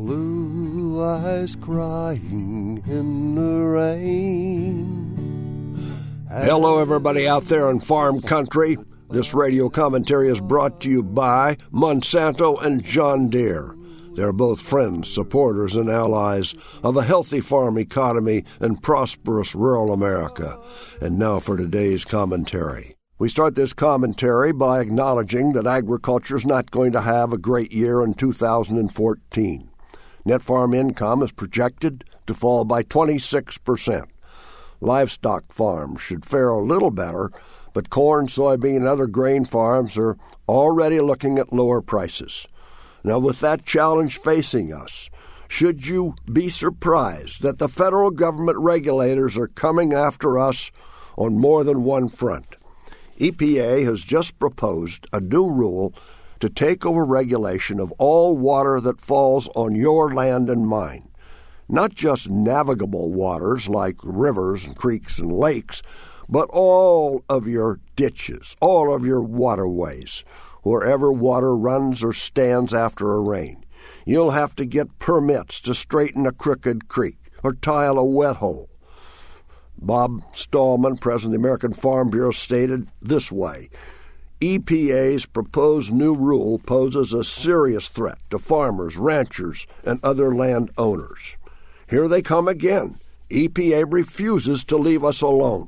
Blue eyes crying in the rain. Hello, everybody out there in farm country. This radio commentary is brought to you by Monsanto and John Deere. They're both friends, supporters, and allies of a healthy farm economy and prosperous rural America. And now for today's commentary. We start this commentary by acknowledging that agriculture is not going to have a great year in 2014. Net farm income is projected to fall by 26%. Livestock farms should fare a little better, but corn, soybean, and other grain farms are already looking at lower prices. Now, with that challenge facing us, should you be surprised that the federal government regulators are coming after us on more than one front? EPA has just proposed a new rule to take over regulation of all water that falls on your land and mine. Not just navigable waters like rivers and creeks and lakes, but all of your ditches, all of your waterways, wherever water runs or stands after a rain. You'll have to get permits to straighten a crooked creek or tile a wet hole. Bob Stallman, president of the American Farm Bureau, stated this way: EPA's proposed new rule poses a serious threat to farmers, ranchers, and other landowners. Here they come again. EPA refuses to leave us alone.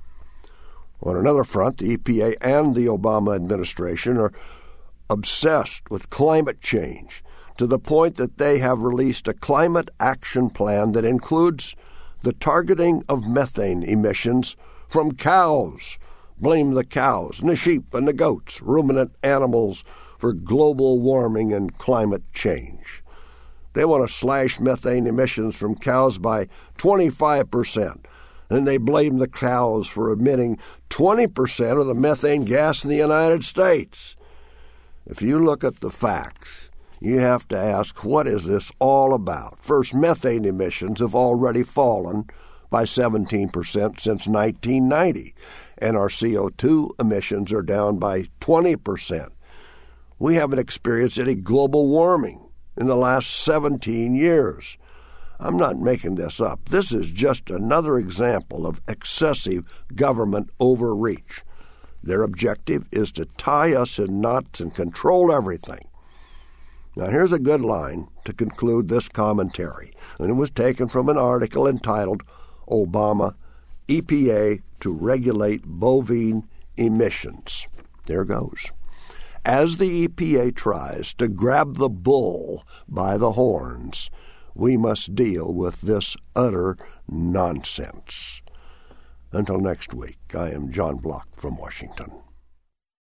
On another front, the EPA and the Obama administration are obsessed with climate change to the point that they have released a climate action plan that includes the targeting of methane emissions from cows. Blame the cows and the sheep and the goats, ruminant animals, for global warming and climate change. They want to slash methane emissions from cows by 25%, and they blame the cows for emitting 20% of the methane gas in the United States. If you look at the facts, you have to ask, what is this all about? First, methane emissions have already fallen by 17% since 1990, and our CO2 emissions are down by 20%. We haven't experienced any global warming in the last 17 years. I'm not making this up. This is just another example of excessive government overreach. Their objective is to tie us in knots and control everything. Now, here's a good line to conclude this commentary, and it was taken from an article entitled Obama, EPA to Regulate Bovine Emissions. There goes. As the EPA tries to grab the bull by the horns, we must deal with this utter nonsense. Until next week, I am John Block from Washington.